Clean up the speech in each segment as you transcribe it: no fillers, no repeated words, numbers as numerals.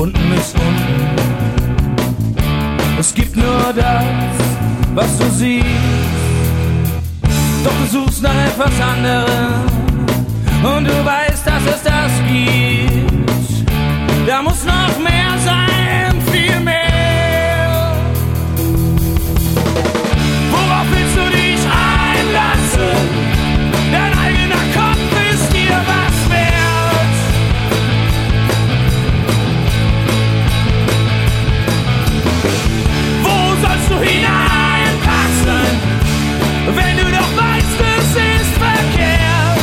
unten ist unten. Es gibt nur das, was du siehst, doch du suchst nach etwas anderem und du weißt, dass es das gibt. Da muss noch mehr sein, viel mehr. Worauf willst du dich einlassen? Dein eigener Kopf ist dir was wert. Wo sollst du hineinpassen, wenn du doch weißt, es ist verkehrt?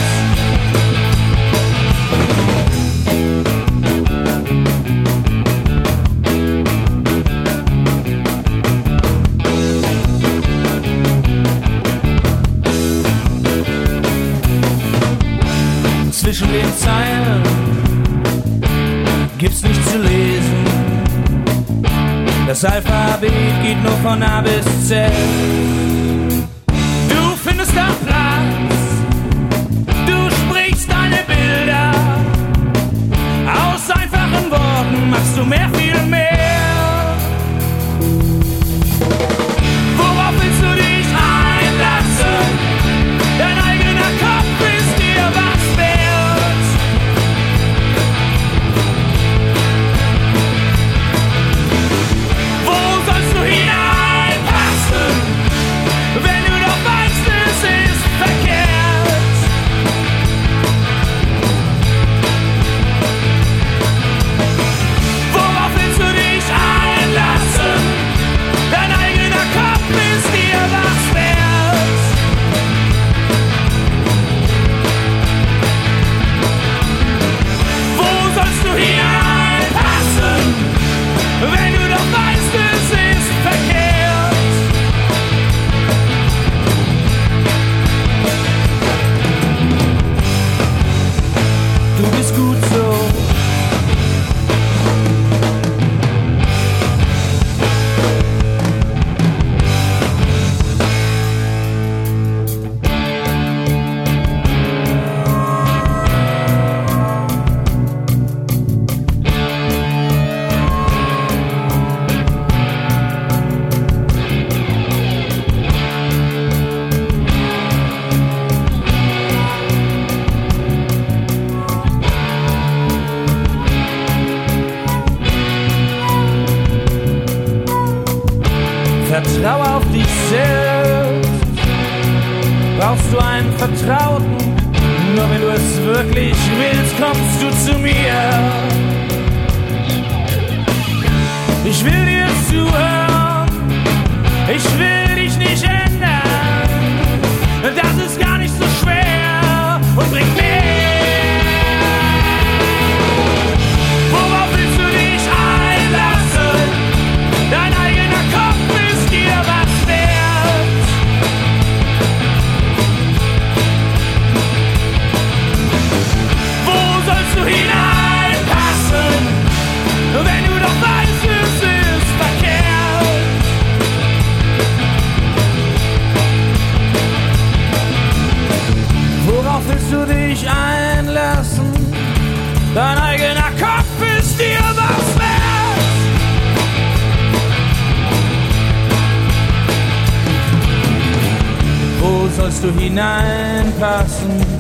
Zwischen den Zeilen gibt's nichts zu lesen. Das Alphabet geht nur von A bis Z. Du findest da Platz, du sprichst deine Bilder. Aus einfachen Worten machst du mehr, viel mehr. Worauf willst du dich einlassen? Dein eigener Kopf ist dir was wert. Wo sollst du hineinpassen, wenn du doch weißt, es ist verkehrt? Worauf willst du dich einlassen? Dein eigener Kopf ist dir was wert. Wo sollst du hineinpassen, wenn du doch weißt, es ist verkehrt? Du bist gut so. Vertrau auf dich selbst. Brauchst du einen Vertrauten? Nur wenn du es wirklich willst, kommst du zu mir. Ich will dir zuhören, ich will dich nicht ändern. Das ist gar nicht so schwer und bringt mehr. Worauf willst du dich einlassen? Dein eigener Kopf ist dir was wert. Wo sollst du hineinpassen, wenn du doch weißt, es ist verkehrt? Worauf willst du dich einlassen? Dein eigener Kopf ist dir was wert. Wo sollst du hineinpassen?